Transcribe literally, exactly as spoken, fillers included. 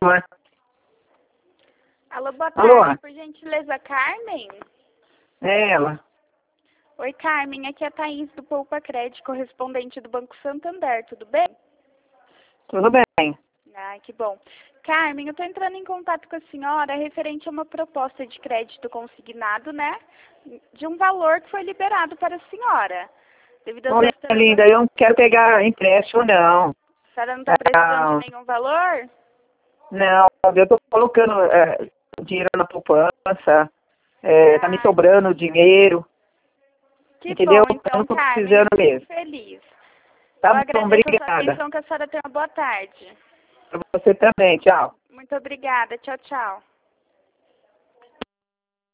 favor. Alô, boa tarde. Alô? Por gentileza, Carmen? É ela. Oi, Carmen. Aqui é a Thaís do Poupa Crédito, correspondente do Banco Santander. Tudo bem? Tudo bem. Ai, que bom. Carmen, eu estou entrando em contato com a senhora referente a uma proposta de crédito consignado, né? De um valor que foi liberado para a senhora. Devido a Olha, senhora linda, eu não quero pegar empréstimo, não. A senhora não está precisando Ah, de nenhum valor? não, eu estou colocando é, dinheiro na poupança, é, tá me Ah, sobrando dinheiro, que entendeu? bom. Eu Então, não estou Carmen, eu precisando fico mesmo. feliz. Tá Eu bom, agradeço a sua obrigada. atenção, que a senhora tenha uma boa tarde. Pra você também, tchau. Muito obrigada. Tchau, tchau.